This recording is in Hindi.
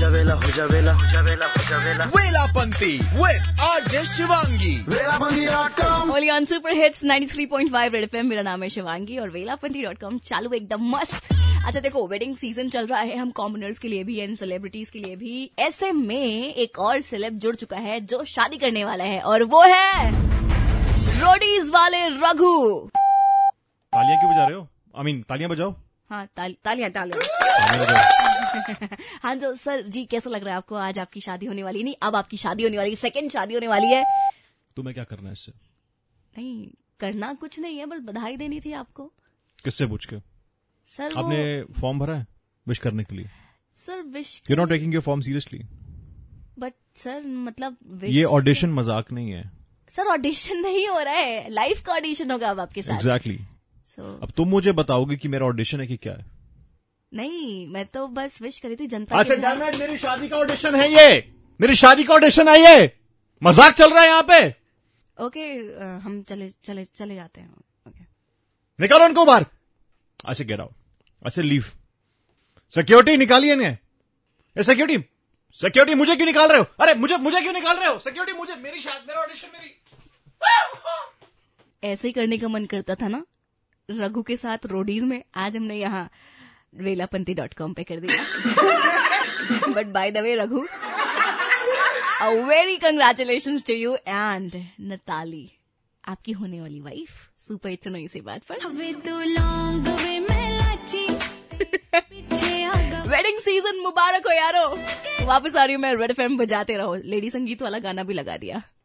जावेला हो जावेला हो जावेला हो जावेला वेलापंती with RJ शिवांगी। वेलापंती.com only on Super Hits 93.5 Red FM. मेरा नाम है शिवांगी और वेलापंती.com चालू एकदम मस्त। अच्छा देखो, वेडिंग सीजन चल रहा है, हम कॉमनर्स के लिए भी एंड सेलिब्रिटीज के लिए भी। ऐसे में एक और सेलेब जुड़ चुका है जो शादी करने वाला है और वो है रोडीज वाले रघु। तालियां क्यों बजा रहे हो? तालियां बजाओ। हाँ, तालियां हाँ जो सर जी, कैसा लग रहा है आपको? आज आपकी शादी होने वाली नहीं, अब आपकी शादी होने वाली, सेकंड शादी होने वाली है। तुम्हें क्या करना है इससे? नहीं करना कुछ नहीं है, बस बधाई देनी थी आपको। किससे पूछ के? सर आपने फॉर्म भरा है विश करने के लिए? Sir wish you not taking your form seriously. But sir मतलब विश, ये ऑडिशन मजाक नहीं है सर। ऑडिशन नहीं हो रहा है, लाइफ का ऑडिशन होगा अब आपके साथ। एग्जैक्टली। अब तुम मुझे बताओगे कि मेरा ऑडिशन है कि क्या है? नहीं, मैं तो बस विश करी थी जनता अच्छा के। डैमेट, मेरी शादी का ऑडिशन है ये, मेरी शादी का ऑडिशन है ये, मजाक चल रहा है यहाँ पे। ओके, हम चले जाते हैं। ओके, निकालो उनको बाहर। अच्छा गेट आउट, अच्छा लीव। सिक्योरिटी निकालिए इन्हें। सिक्योरिटी मुझे क्यों निकाल रहे हो? अरे मुझे क्यों निकाल रहे हो? सिक्योरिटी मुझे, मेरी शादी, मेरा ऑडिशन, मेरी। ऐसे ही करने का मन करता था ना रघु के साथ रोडीज में। आज हमने यहाँ वेलापंती.com पे कर दिया। But by the way Raghu, a very congratulations to you and Natalie, आपकी होने वाली वाइफ। सुपर हिट्स सुनो इसी बात पर। वेडिंग सीजन मुबारक हो यारो। वापस आ रही हूँ मैं, रेड एफएम बजाते रहो। लेडी संगीत वाला गाना भी लगा दिया।